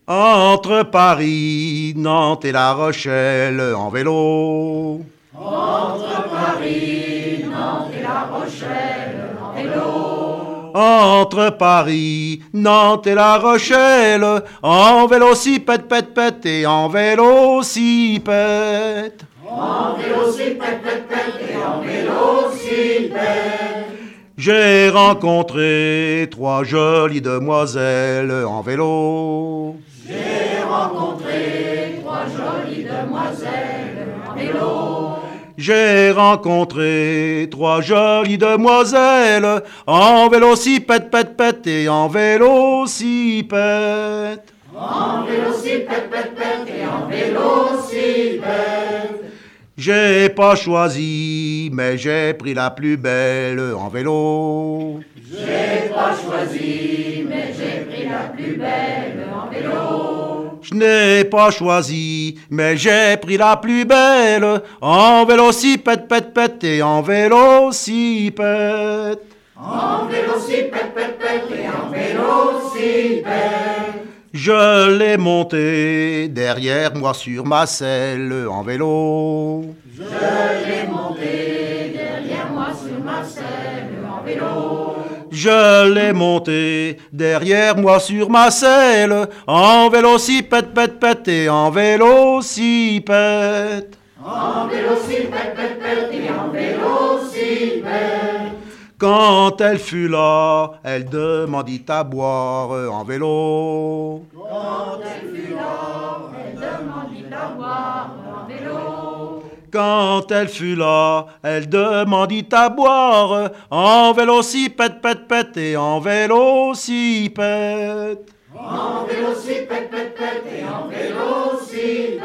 Entre Paris, Nantes et La Rochelle en vélo. Entre Paris, Nantes et La Rochelle en vélo. Entre Paris, Nantes et La Rochelle, en vélocipède, pète, pète, et en vélocipède. En vélocipède, pète, pète, et en vélocipède. J'ai rencontré 3 jolies demoiselles en vélo. J'ai rencontré 3 jolies demoiselles en vélo. J'ai rencontré 3 jolies demoiselles en vélocipède, pète, pète, et en vélocipède. En vélocipède, pète, pète, et en vélocipède. J'ai pas choisi, mais j'ai pris la plus belle en vélo. J'ai pas choisi, mais j'ai pris la plus belle en vélo. Je n'ai pas choisi, mais j'ai pris la plus belle en vélocipède, pète, pète, et en vélocipède. En vélocipède, pète, pète, et en vélocipède. Je l'ai montée derrière moi sur ma selle en vélo. Je l'ai montée derrière moi sur ma selle en vélo. Je l'ai montée derrière moi sur ma selle en vélocipède, pète, pète, et en vélocipède. En vélocipède, pète, pète, et en vélocipède. Quand elle fut là, elle demandit à boire en vélo. Quand elle fut là, elle demandit à boire en vélo. Quand elle fut là, elle demandit à boire en vélocipède, pète, pète, et en vélocipède. En vélocipède, pète, pète, et en vélocipède.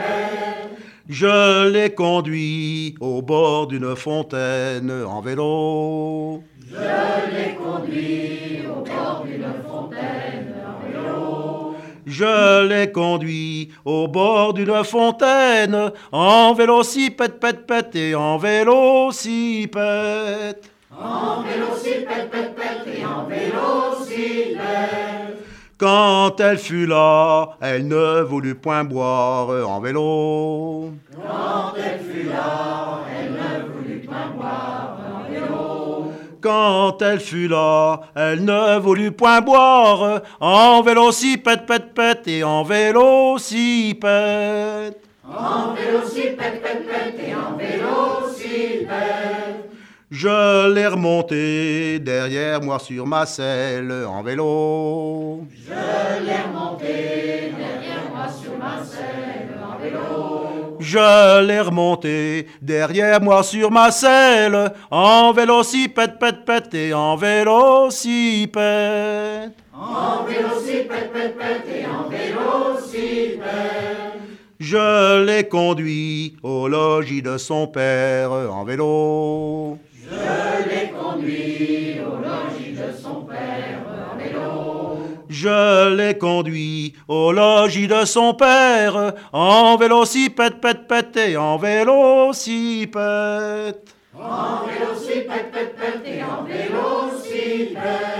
Je l'ai conduit au bord d'une fontaine en vélo. Je l'ai conduit au bord d'une fontaine en vélo. Je l'ai conduit au bord d'une fontaine en vélocipède, pète, pète, et en vélocipède. En vélocipède, pète, pète, et en vélocipède. Quand elle fut là, elle ne voulut point boire en vélo. Quand elle fut là, elle ne voulut point boire en vélo. Quand elle fut là, elle ne voulut point boire en vélocipède, pète, pète, et en vélocipède. En vélocipède, pète, pète, et en vélocipède. Je l'ai remonté derrière moi sur ma selle en vélo. Je l'ai remonté derrière moi sur ma selle en vélo. Je l'ai remonté derrière moi sur ma selle en vélocipède, pète, pète, et en vélocipède. En vélocipède, pète, pète, et en vélocipède. Je l'ai conduit au logis de son père en vélo. Je l'ai conduit au logis de son père en vélo. Je l'ai conduit au logis de son père en vélocipède, pète, pète, et en vélocipède. En vélocipède, pète, pète, et en vélocipède.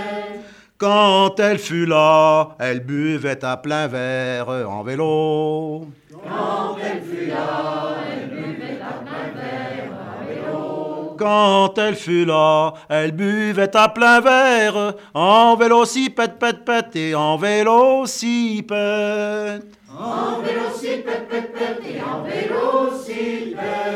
Quand elle fut là, elle buvait à plein verre en vélo. Quand elle fut là, elle buvait à plein verre en vélo. Quand elle fut là, elle buvait à plein verre en vélocipède, pète, pète, et en vélocipède. En vélocipède, pète, pète, et en vélocipède.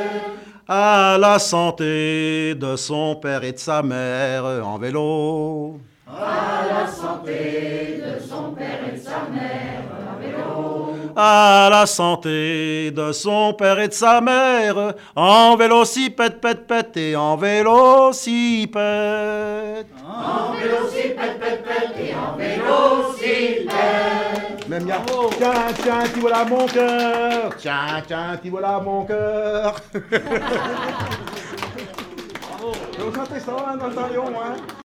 À la santé de son père et de sa mère en vélo. À la santé de son père et de sa mère en vélo. À la santé de son père et de sa mère en vélocipède, pète, pète, et en vélocipède. En vélocipède, pète, pète, et en vélocipède. Même bien. Tiens, tiens, t'y voilà mon cœur. Tiens, tiens, t'y voilà mon cœur. Bravo. Je vais vous chanter ça, hein, dans le Lion, hein.